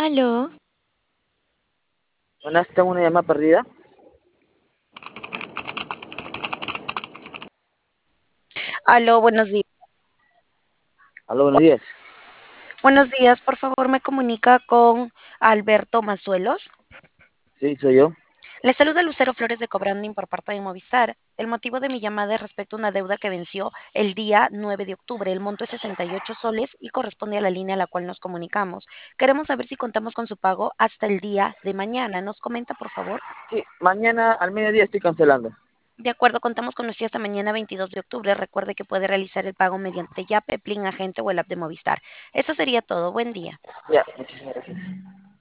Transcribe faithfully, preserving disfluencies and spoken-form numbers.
Aló, Buenas, tengo una llamada perdida. aló, buenos días. Aló, buenos días. Buenos días, por favor, me comunica con Alberto Mazuelos. Sí, soy yo. Le saluda Lucero Flores de Cobranding por parte de Movistar. El motivo de mi llamada es respecto a una deuda que venció el día nueve de octubre. El monto es sesenta y ocho soles y corresponde a la línea a la cual nos comunicamos. Queremos saber si contamos con su pago hasta el día de mañana. ¿Nos comenta, por favor? Sí, mañana al mediodía estoy cancelando. De acuerdo, contamos con usted hasta mañana veintidós de octubre. Recuerde que puede realizar el pago mediante Yape, Plin Agente o el app de Movistar. Eso sería todo. Buen día. Ya, muchísimas gracias.